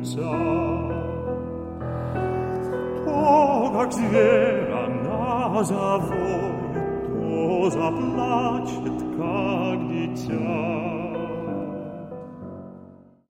нельзя. То, как зверь, она завоет, то заплачет, как дитя.